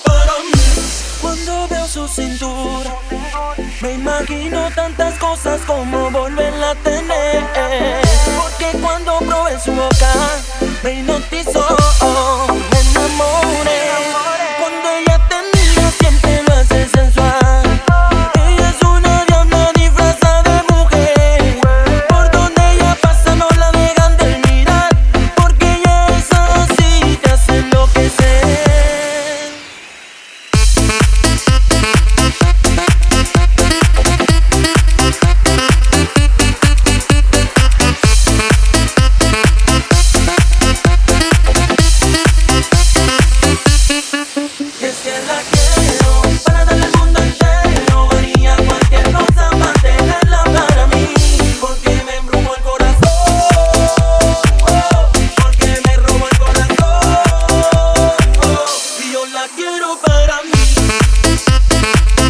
para mí. Cuando veo su cintura, me imagino tantas cosas como volverla a tener. Porque cuando probé su boca, me hipnotizó, me enamoré. Cuando ella te mira, siempre lo hace sensual. Ella es una diabla disfrazada de mujer. Por donde ella pasa no la dejan de mirar, porque ella es así, te hace enloquecer. Es que la quiero para darle al mundo entero. Haría cualquier cosa para tenerla para mí. Porque me embrujó el corazón, porque me robó el corazón, y yo la quiero para mí.